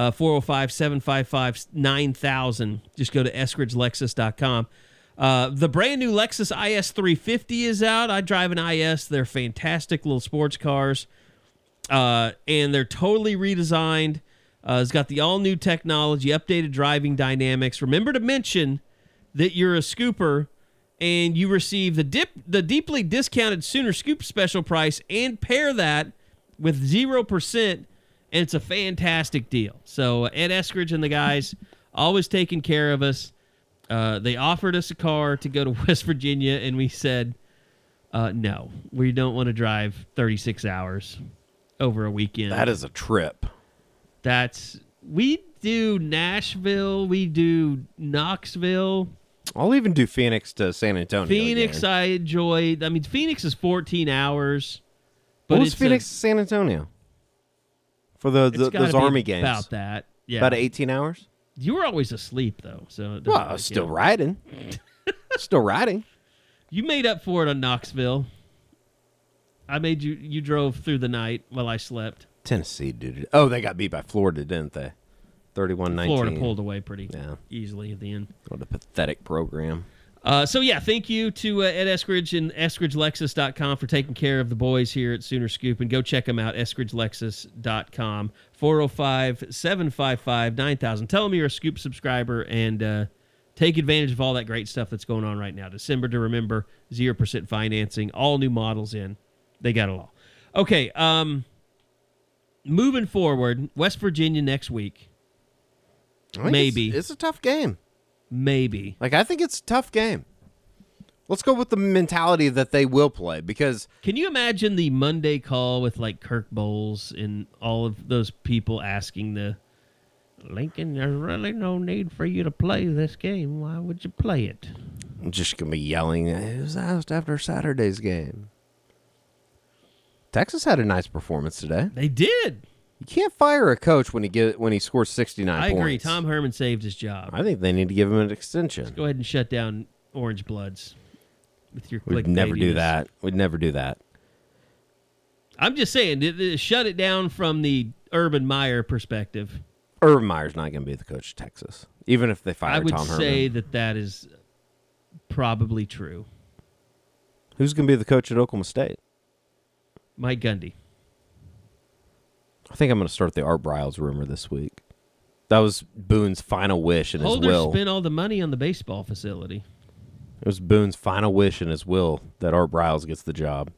405-755-9000. Just go to EskridgeLexus.com. The brand new Lexus IS 350 is out. I drive an IS. They're fantastic little sports cars. And they're totally redesigned. It's got the all-new technology, updated driving dynamics. Remember to mention that you're a Scooper and you receive the deeply discounted Sooner Scoop special price and pair that with 0%. And it's a fantastic deal. So Ed Eskridge and the guys always taking care of us. They offered us a car to go to West Virginia, and we said, no, we don't want to drive 36 hours over a weekend. That is a trip. We do Nashville, we do Knoxville. I'll even do Phoenix to San Antonio. Phoenix, again. I enjoyed. I mean, Phoenix is 14 hours. But What was Phoenix to San Antonio? For those Army games. About that. Yeah. About 18 hours? You were always asleep, though. So Well, I was still riding. Still riding. You made up for it on Knoxville. I made you drove through the night while I slept. Tennessee, dude. Oh, they got beat by Florida, didn't they? 31-19. Florida pulled away pretty Yeah. easily at the end. What a pathetic program. Thank you to Ed Eskridge and EskridgeLexus.com for taking care of the boys here at Sooner Scoop. And go check them out, EskridgeLexus.com, 405-755-9000. Tell them you're a Scoop subscriber and take advantage of all that great stuff that's going on right now. December to Remember, 0% financing, all new models in. They got it all. Okay, moving forward, West Virginia next week. Maybe. It's a tough game. Maybe. I think it's a tough game. Let's go with the mentality that they will play because... Can you imagine the Monday call with, Kirk Bowles and all of those people asking Lincoln, there's really no need for you to play this game. Why would you play it? I'm just going to be yelling, it was asked after Saturday's game. Texas had a nice performance today. They did. You can't fire a coach when he scores 69 I points. agree. Tom Herman saved his job. I think they need to give him an extension. Let's go ahead and shut down Orange Bloods with your We'd never do that. We'd never do that. I'm just saying, shut it down from the Urban Meyer perspective. Urban Meyer's not going to be the coach of Texas, even if they fire Tom Herman. I would say that is probably true. Who's going to be the coach at Oklahoma State? Mike Gundy. I think I'm going to start the Art Briles rumor this week. That was Boone's final wish in his will. Spent all the money on the baseball facility. It was Boone's final wish in his will that Art Briles gets the job.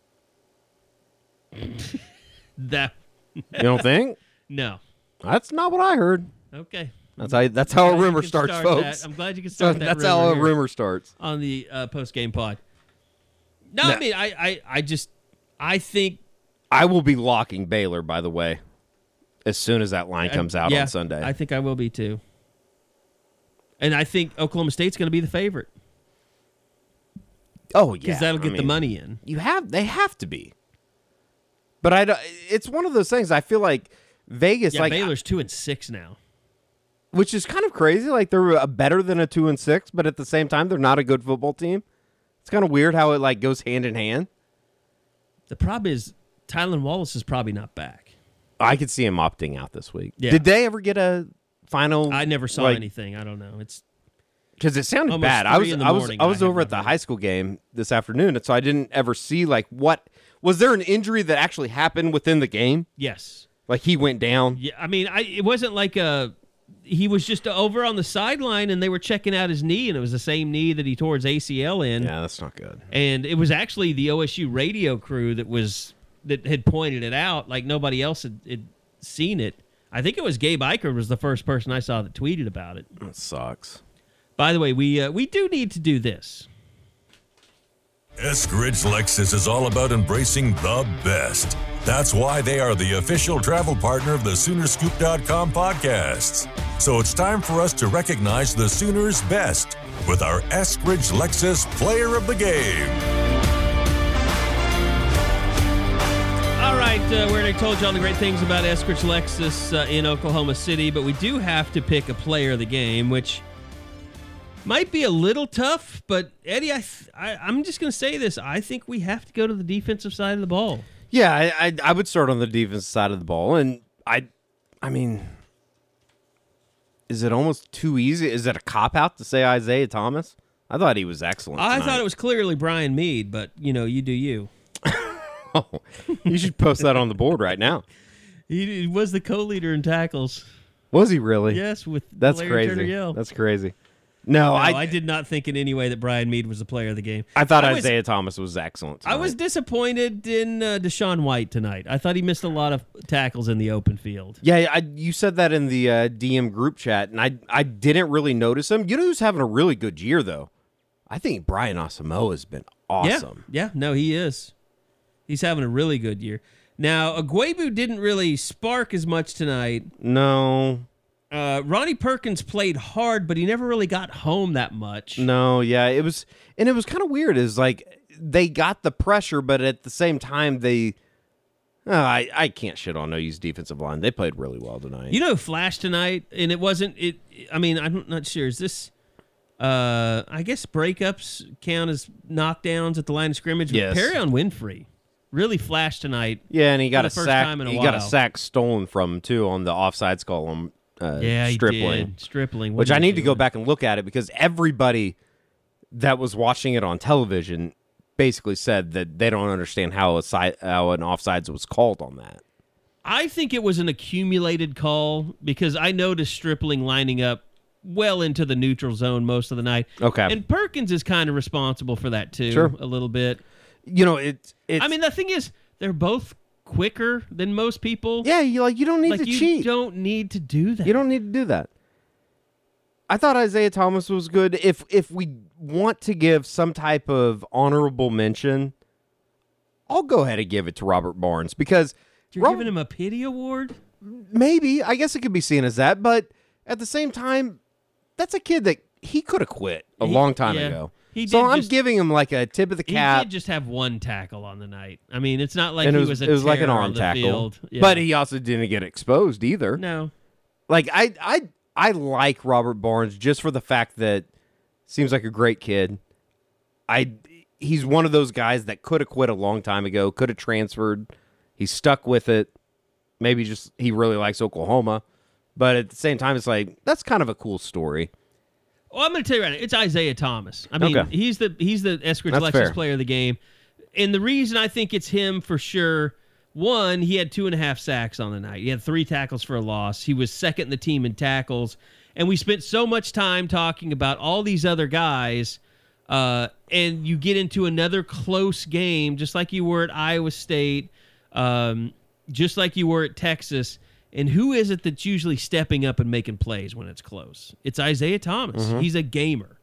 That you don't think? No, that's not what I heard. Okay, that's how a rumor starts, folks. I'm glad you can start that. That's how a rumor starts on the post game pod. No, I mean I think. I will be locking Baylor, by the way, as soon as that line comes out on Sunday. I think I will be, too. And I think Oklahoma State's going to be the favorite. Oh, yeah. Because that'll get the money in. They have to be. But it's one of those things, I feel like Vegas... Yeah, Baylor's 2-6 now. Which is kind of crazy. They're better than a 2-6, but at the same time, they're not a good football team. It's kind of weird how it goes hand in hand. The problem is... Tylan Wallace is probably not back. I could see him opting out this week. Yeah. Did they ever get a final? I never saw anything. I don't know. It's because it sounded bad. I was over at the high school game this afternoon, and so I didn't ever see what was there an injury that actually happened within the game. Yes, he went down. Yeah, I mean, it wasn't like a he was just over on the sideline, and they were checking out his knee, and it was the same knee that he tore his ACL in. Yeah, that's not good. And it was actually the OSU radio crew that had pointed it out, like nobody else had seen it. I think it was Gabe Eichert was the first person I saw that tweeted about it. That sucks. By the way, we do need to do this. Eskridge Lexus is all about embracing the best. That's why they are the official travel partner of the Soonerscoop.com podcasts. So it's time for us to recognize the Sooners' best with our Eskridge Lexus Player of the Game. All right, we already told you all the great things about Eskridge Lexus in Oklahoma City, but we do have to pick a Player of the Game, which might be a little tough, but Eddie, I'm just going to say this. I think we have to go to the defensive side of the ball. Yeah, I would start on the defensive side of the ball, and I mean, is it almost too easy? Is it a cop-out to say Isaiah Thomas? I thought he was excellent tonight. I thought it was clearly Brian Meade, but, you do you. Oh, you should post that on the board right now. He was the co-leader in tackles. Was he really? Yes, with That's Larry crazy. Turner-Yell. That's crazy. No, I did not think in any way that Brian Meade was the player of the game. I thought Isaiah Thomas was excellent tonight. I was disappointed in Deshaun White tonight. I thought he missed a lot of tackles in the open field. Yeah, you said that in the DM group chat, and I didn't really notice him. You know who's having a really good year, though? I think Brian Asamoah has been awesome. Yeah, no, he is. He's having a really good year. Now, Agwebu didn't really spark as much tonight. No. Ronnie Perkins played hard, but he never really got home that much. No, yeah, it was kind of weird. Is like they got the pressure, but at the same time, I can't shit on OU's defensive line. They played really well tonight. Flash tonight, and it wasn't it. I mean, I'm not sure. Is this? I guess breakups count as knockdowns at the line of scrimmage. Yes. Perrion Winfrey really flashed tonight. Yeah, and he got a first sack. time in a He while. got a sack stolen from him too on the offsides call on He Stripling. did. Stripling, Which I need to go back and look at it because everybody that was watching it on television basically said that they don't understand how an offsides was called on that. I think it was an accumulated call because I noticed Stripling lining up well into the neutral zone most of the night. Okay. And Perkins is kind of responsible for that too, Sure. a little bit. It's I mean, the thing is, they're both quicker than most people. Yeah, you don't need to cheat. You don't need to do that. You don't need to do that. I thought Isaiah Thomas was good. If we want to give some type of honorable mention, I'll go ahead and give it to Robert Barnes because You're giving him a pity award? Maybe. I guess it could be seen as that, but at the same time, that's a kid that he could have quit a long time ago. So I'm giving him like a tip of the cap. He did just have one tackle on the night. I mean, it's not like and he it was a like an terror arm on the tackle. field. Yeah. But he also didn't get exposed either. No. Like I like Robert Barnes just for the fact that seems like a great kid. He's one of those guys that could have quit a long time ago, could have transferred. He's stuck with it. Maybe just he really likes Oklahoma. But at the same time, it's like, that's kind of a cool story. Well, I'm going to tell you right now, it's Isaiah Thomas. I mean, Okay. he's the Eskridge That's Lexus fair. player of the game. And the reason I think it's him for sure, one, he had 2.5 sacks on the night. He had 3 tackles for a loss. He was second in the team in tackles. And we spent so much time talking about all these other guys, and you get into another close game, just like you were at Iowa State, just like you were at Texas. And who is it that's usually stepping up and making plays when it's close? It's Isaiah Thomas. Mm-hmm. He's a gamer.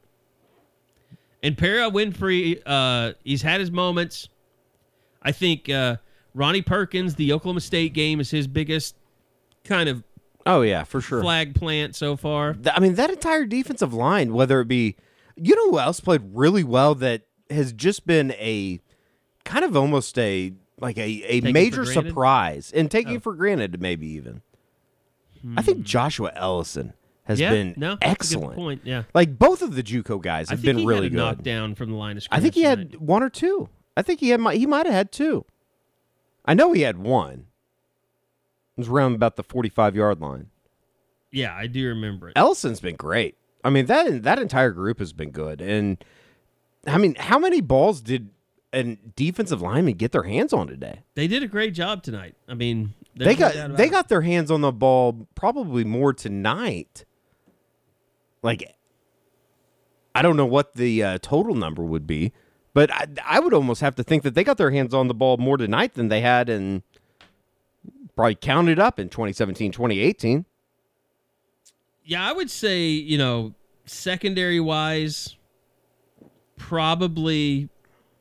And Perrion Winfrey, he's had his moments. I think Ronnie Perkins, the Oklahoma State game, is his biggest kind of Oh, yeah, for sure. flag plant so far. I mean, that entire defensive line, whether it be, you know who else played really well that has just been a kind of almost a major for granted? surprise and taking for granted, maybe even. I think Joshua Ellison has been that's a good excellent. point. Yeah, Like both of the JUCO guys I have think been he really had a good. knockdown from the line of scrimmage. I think he tonight. had 1 or 2. I think he might have had 2. I know he had 1. It was around about the 45-yard line. Yeah, I do remember it. Ellison's been great. I mean, that entire group has been good. And, I mean, how many balls did a defensive lineman get their hands on today? They did a great job tonight. I mean, They got their hands on the ball probably more tonight. Like, I don't know what the total number would be, but I would almost have to think that they got their hands on the ball more tonight than they had in probably counted up in 2017, 2018. Yeah, I would say, secondary-wise, probably,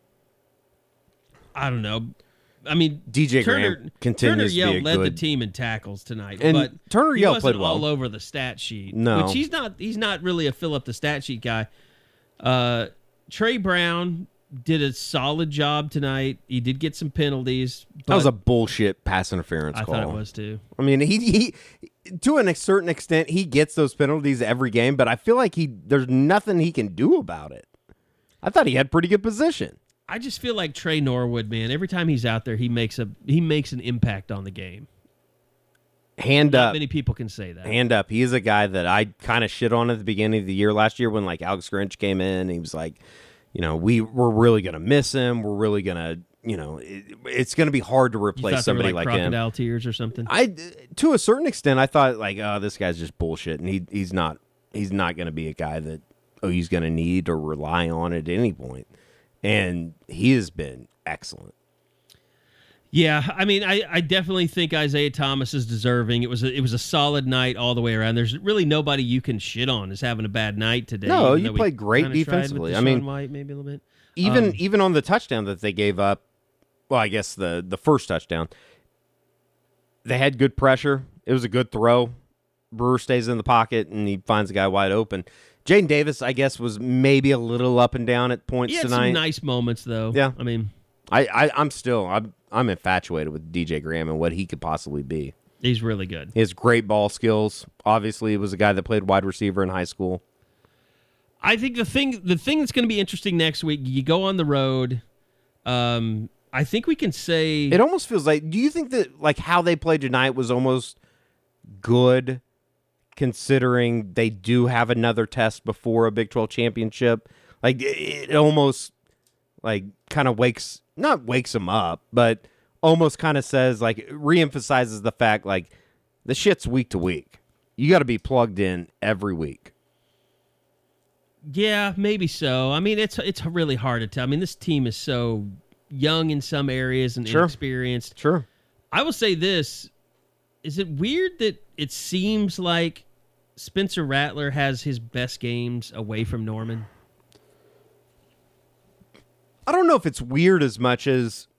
I don't know. I mean, DJ Graham continues Turner to be Yell led the team in tackles tonight, and but Turner he Yell wasn't played well all over the stat sheet. No, which he's not really a fill up the stat sheet guy. Trey Brown did a solid job tonight. He did get some penalties. That was a bullshit pass interference call. I thought it was too. I mean, he to a certain extent he gets those penalties every game, but I feel like there's nothing he can do about it. I thought he had pretty good position. I just feel like Trey Norwood, man. Every time he's out there, he makes an impact on the game. Not up. Many people can say that. Hand up. He is a guy that I kind of shit on at the beginning of the year last year when like Alex Grinch came in. And he was like, we're really gonna miss him. We're really gonna, it's gonna be hard to replace somebody like him. Crocodile tears or something. To a certain extent, I thought like, oh, this guy's just bullshit, and he's not gonna be a guy that he's gonna need or rely on at any point. And he has been excellent. Yeah, I mean, I definitely think Isaiah Thomas is deserving. It was a solid night all the way around. There's really nobody you can shit on as having a bad night today. No, you played great defensively. I mean, White maybe a little bit. Even on the touchdown that they gave up, well, I guess the first touchdown, they had good pressure. It was a good throw. Brewer stays in the pocket and he finds the guy wide open. Jaden Davis, I guess, was maybe a little up and down at points tonight. Some nice moments, though. Yeah, I mean, I'm infatuated with DJ Graham and what he could possibly be. He's really good. He has great ball skills. Obviously, he was a guy that played wide receiver in high school. I think the thing that's going to be interesting next week, you go on the road. I think we can say it almost feels like. Do you think that like how they played tonight was almost good? Considering they do have another test before a Big 12 championship, like it almost like kind of not wakes them up, but almost kind of says like reemphasizes the fact like the shit's week to week. You got to be plugged in every week. Yeah, maybe so. I mean, it's really hard to tell. I mean, this team is so young in some areas and inexperienced. Sure. I will say this. Is it weird that it seems like Spencer Rattler has his best games away from Norman? I don't know if it's weird as much as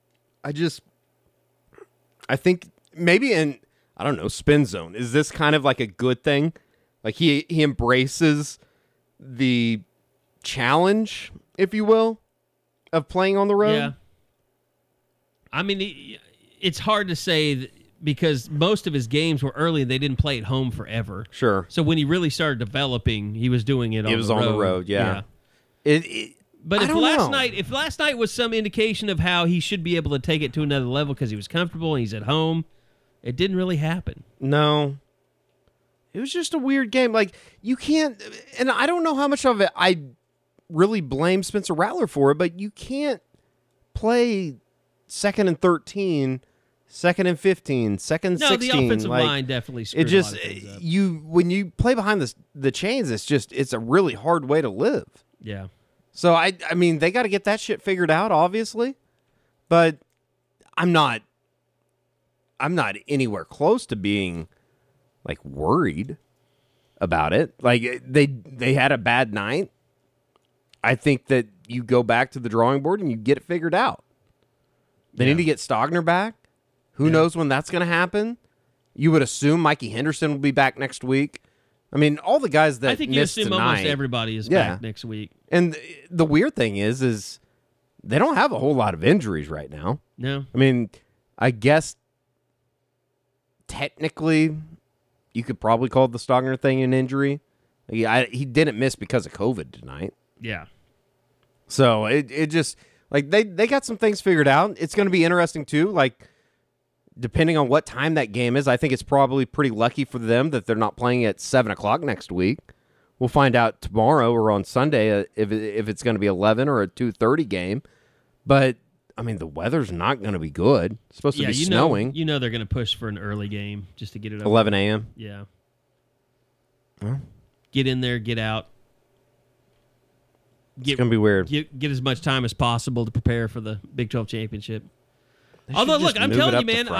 I think maybe in, I don't know, spin zone. Is this kind of like a good thing? Like he embraces the challenge, if you will, of playing on the road? Yeah. I mean, it's hard to say because most of his games were early and they didn't play at home forever. Sure. So when he really started developing, he was doing it on the road. It was on the road, yeah. But if last night was some indication of how he should be able to take it to another level because he was comfortable and he's at home, it didn't really happen. No. It was just a weird game. Like, you can't, and I don't know how much of it I really blame Spencer Rattler for it, but you can't play 2nd and 13, 2nd and 15, 2nd and 16. No, the offensive line definitely screwed a lot of things up. When you play behind the chains, it's a really hard way to live. Yeah. So, I mean, they got to get that shit figured out, obviously, but I'm not anywhere close to being like worried about it. Like they had a bad night. I think that you go back to the drawing board and you get it figured out. They need to get Stogner back. Who knows when that's going to happen? You would assume Mikey Henderson will be back next week. I mean, all the guys that I think you missed assume tonight, almost everybody is back next week. And the weird thing is they don't have a whole lot of injuries right now. No. I mean, I guess technically you could probably call the Stogner thing an injury. He didn't miss because of COVID tonight. Yeah. So it just, like, they got some things figured out. It's going to be interesting, too. Like, depending on what time that game is, I think it's probably pretty lucky for them that they're not playing at 7 o'clock next week. We'll find out tomorrow or on Sunday if it's going to be 11 or a 2:30 game. But, I mean, the weather's not going to be good. It's supposed to be you snowing. You know they're going to push for an early game just to get it over. 11 a.m.? Yeah. Well, get in there, get out. It's going to be weird. Get as much time as possible to prepare for the Big 12 championship. They Although, should look, just I'm move it telling you, up to man,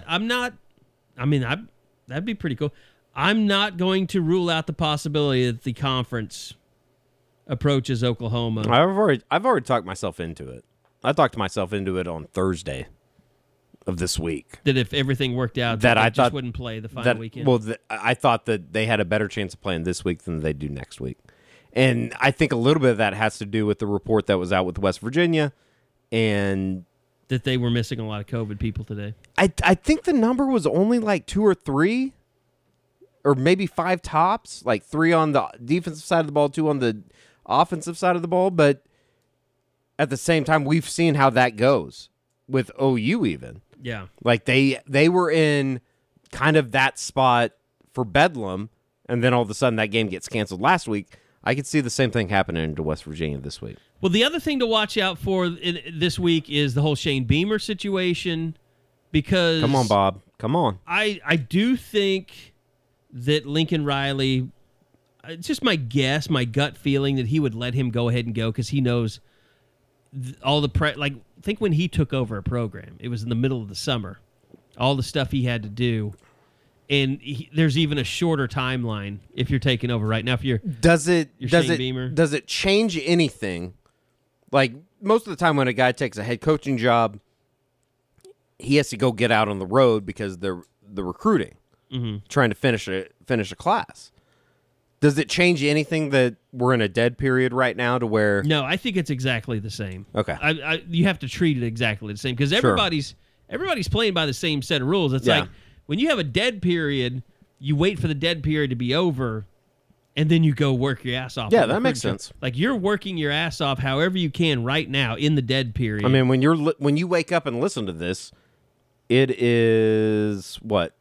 Friday. that'd be pretty cool. I'm not going to rule out the possibility that the conference approaches Oklahoma. I've already talked myself into it. I talked myself into it on Thursday of this week. That if everything worked out, that they I just thought wouldn't play the final weekend. Well, I thought that they had a better chance of playing this week than they do next week. And I think a little bit of that has to do with the report that was out with West Virginia and that they were missing a lot of COVID people today. I think the number was only like 2 or 3 or maybe 5 tops, like 3 on the defensive side of the ball, 2 on the offensive side of the ball. But at the same time, we've seen how that goes with OU even. Yeah. Like they were in kind of that spot for Bedlam, and then all of a sudden that game gets canceled last week. I could see the same thing happening to West Virginia this week. Well, the other thing to watch out for this week is the whole Shane Beamer situation, because come on, Bob, come on. I do think that Lincoln Riley, it's just my guess, my gut feeling that he would let him go ahead and go because he knows all the like. Think when he took over a program, it was in the middle of the summer, all the stuff he had to do. And there's even a shorter timeline if you're taking over right now. If you're Beamer. Does it change anything? Like most of the time when a guy takes a head coaching job, he has to go get out on the road because they're the recruiting, trying to finish a class. Does it change anything that we're in a dead period right now to where? No, I think it's exactly the same. Okay, you have to treat it exactly the same because everybody's playing by the same set of rules. It's like. When you have a dead period, you wait for the dead period to be over, and then you go work your ass off. Yeah, that makes sense. Like you're working your ass off however you can right now in the dead period. I mean, when you wake up and listen to this, it is what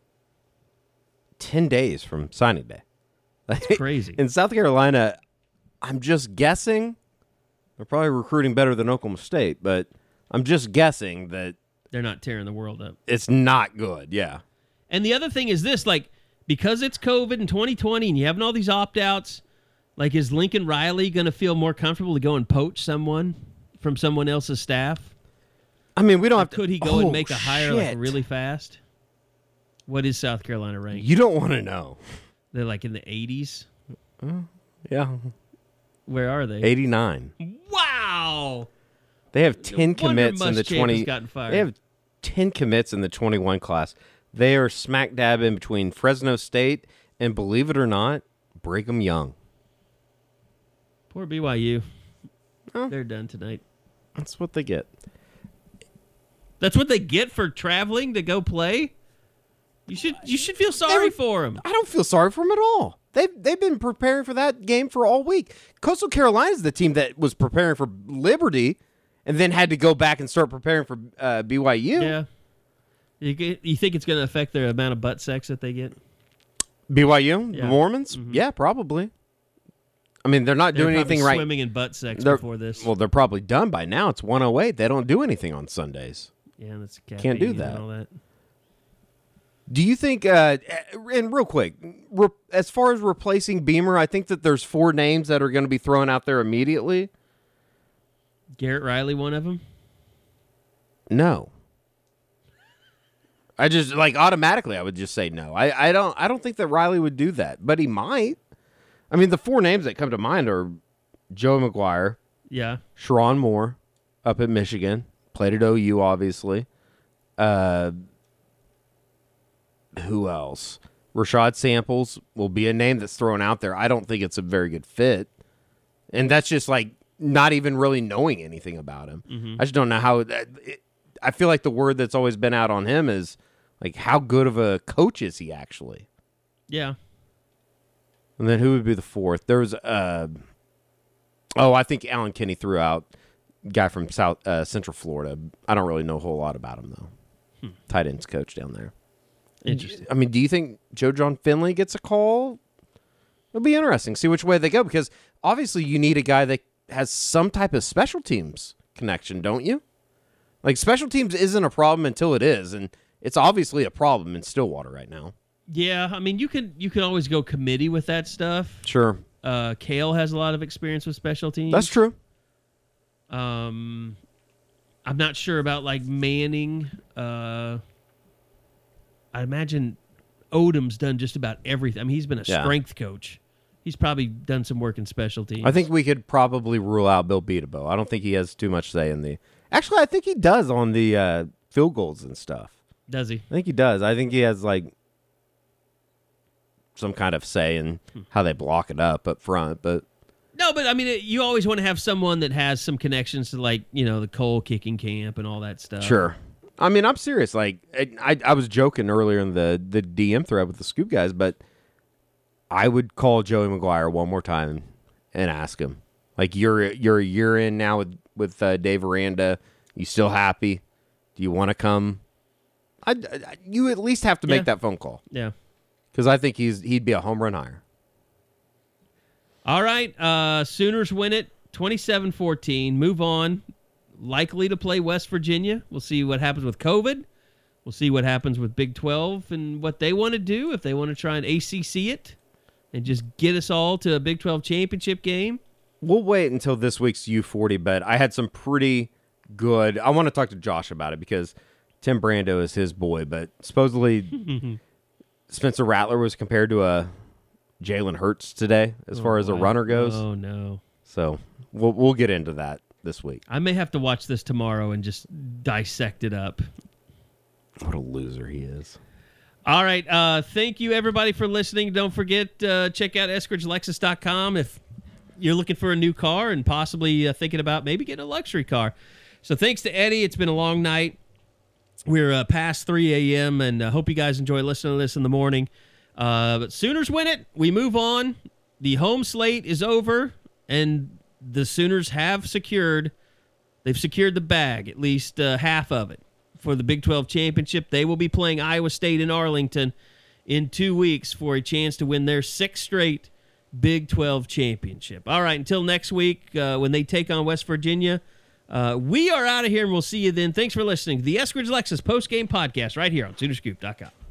10 days from signing day. That's crazy. In South Carolina, I'm just guessing they're probably recruiting better than Oklahoma State, but I'm just guessing that. They're not tearing the world up. It's not good, yeah. And the other thing is this, like, because it's COVID in 2020 and you having all these opt-outs, like, is Lincoln Riley going to feel more comfortable to go and poach someone from someone else's staff? I mean, we don't have to. Could he go and make a hire like really fast? What is South Carolina ranked? You don't want to know. They're like in the 80s? Yeah. Where are they? 89. Wow! They have 10 commits in the 20. They have 10 commits in the 21 class. They are smack dab in between Fresno State and, believe it or not, Brigham Young. Poor BYU. Oh. They're done tonight. That's what they get. That's what they get for traveling to go play? You should feel sorry for them. I don't feel sorry for them at all. They've been preparing for that game for all week. Coastal Carolina is the team that was preparing for Liberty and then had to go back and start preparing for BYU. Yeah. You think it's going to affect their amount of butt sex that they get? BYU? Yeah. The Mormons? Mm-hmm. Yeah, probably. I mean, they're not doing anything right. Swimming in butt sex before this. Well, they're probably done by now. It's 1:08. They don't do anything on Sundays. Yeah, that's can't do that. And all that. Do you think, and real quick, as far as replacing Beamer, I think that there's 4 names that are going to be thrown out there immediately. Garrett Riley, one of them? No. I just automatically I would just say no. I don't think that Riley would do that, but he might. I mean, the 4 names that come to mind are Joe McGuire, yeah, Sharon Moore up at Michigan, played at OU obviously. Who else? Rashad Samples will be a name that's thrown out there. I don't think it's a very good fit, and that's just not even really knowing anything about him. Mm-hmm. I just don't know how. I feel like the word that's always been out on him is how good of a coach is he actually? Yeah. And then who would be the 4th? There was I think Alan Kinney threw out guy from Central Florida. I don't really know a whole lot about him though. Tight ends coach down there. Interesting. I mean, do you think Joe John Finley gets a call? It'll be interesting. See which way they go because obviously you need a guy that has some type of special teams connection, don't you? Like, special teams isn't a problem until it is, and it's obviously a problem in Stillwater right now. Yeah, I mean, you can always go committee with that stuff. Sure. Kale has a lot of experience with special teams. That's true. I'm not sure about, like, Manning. I imagine Odom's done just about everything. I mean, he's been a strength coach. He's probably done some work in special teams. I think we could probably rule out Bill Beatabo. I don't think he has too much say in the... Actually, I think he does on the field goals and stuff. Does he? I think he does. I think he has, like, some kind of say in how they block it up front, but... No, but, I mean, you always want to have someone that has some connections to, like, you know, the Cole kicking camp and all that stuff. Sure. I mean, I'm serious. Like, I was joking earlier in the DM thread with the Scoop guys, but I would call Joey McGuire one more time and ask him. Like, you're a year in now with Dave Aranda. You still happy? Do you want to come? You at least have to make that phone call. Yeah. Because I think he'd be a home run hire. All right. Sooners win it 27-14. Move on. Likely to play West Virginia. We'll see what happens with COVID. We'll see what happens with Big 12 and what they want to do, if they want to try and ACC it and just get us all to a Big 12 championship game. We'll wait until this week's U40, but I had some pretty good... I want to talk to Josh about it because Tim Brando is his boy, but supposedly Spencer Rattler was compared to a Jalen Hurts today as far as a runner goes. Oh, no. So we'll get into that this week. I may have to watch this tomorrow and just dissect it up. What a loser he is. All right. Thank you, everybody, for listening. Don't forget, check out EskridgeLexus.com if you're looking for a new car and possibly thinking about maybe getting a luxury car. So thanks to Eddie. It's been a long night. We're past 3 a.m., and I hope you guys enjoy listening to this in the morning. But Sooners win it. We move on. The home slate is over, and the Sooners have secured the bag, at least half of it, for the Big 12 championship. They will be playing Iowa State in Arlington in 2 weeks for a chance to win their 6th straight Big 12 championship. All right, until next week when they take on West Virginia, we are out of here, and we'll see you then. Thanks for listening to the Eskridge Lexus post-game podcast right here on Soonerscoop.com.